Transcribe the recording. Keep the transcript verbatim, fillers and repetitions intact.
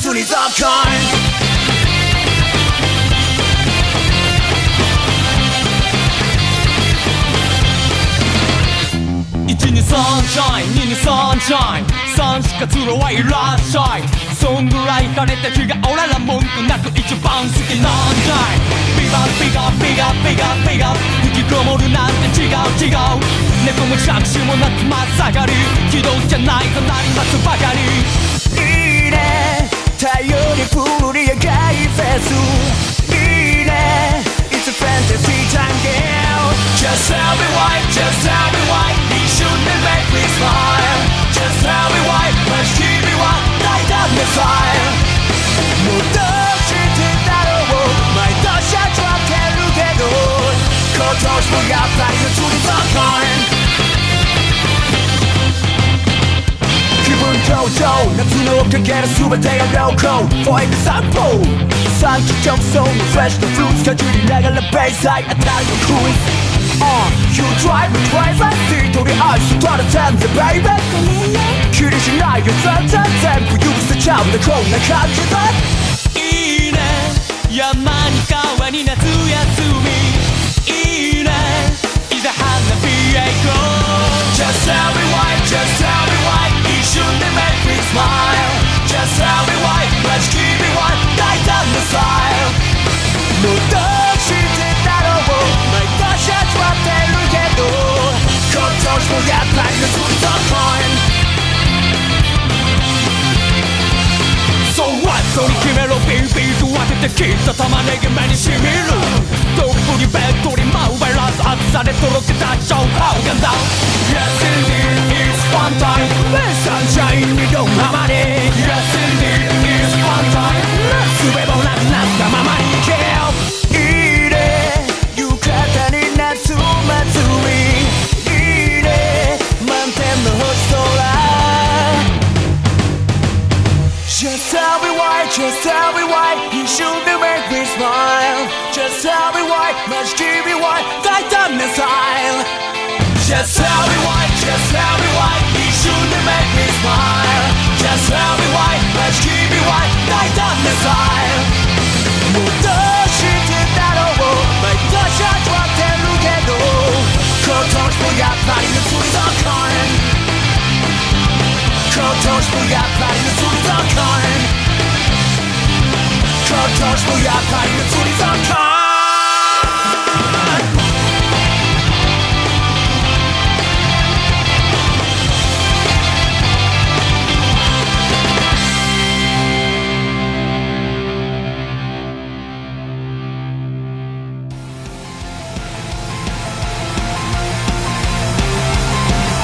釣りざかいいちにサンシャインににサンシャインさんしか釣るはいらっしゃいそんぐらい晴れた日が俺ら文句なく一番好きなんじゃいビガビガビガビガビガ吹きこもるなんて違う違う猫も着手もなく真っ盛り軌道じゃないとなりますばかりいいね太陽にプールに赤いフェスいいね It's a fantasy time girl Just tell me why, just tell me why 一瞬で make me smile Just tell me why マジ君は大胆なスタイルもうどうしてだろう毎年は捉ってるけど今年もやっぱり釣りざかい気分上々夏のかける全てが良好 For example サンキュージョンソンフレッシュなフルーツかじりながらベイサイ当たりのクイズUh, you drive me crazy 一人愛したら全然 baby 気にしないよ全然全部許せちゃうんだこんな感じでいいね山に川に夏休みいいねいざ花火へ行こう Just tell me why, just tell me why 一瞬で make me smile Just tell me why マジ君は大胆なスタイルもうどうしてだろう毎年は捉ってるけど今年もやっぱり釣りざかい So what? そに決めろビービーと当てて切った玉ねぎ目にしみるどっぷりベッドに舞うバイラス暑さでとろけたショーハウガンダウン Yes indeed it's fun time Sunshine にどんままに Yes indeed it's fun time すべもなくなったままに行けよいいね浴衣に夏祭りいいね満天の星空Just tell me why, just tell me why You should make me smile Just tell me why マジ君は大胆なスタイル Just tell me why, just tell me why You should make me smile Just tell me why マジ君は大胆なスタイルもうどうしてだろう毎年は捉ってるけど今年もやっぱり釣りざかい今年もやっぱり釣りざかい今年もやっぱり釣りざかい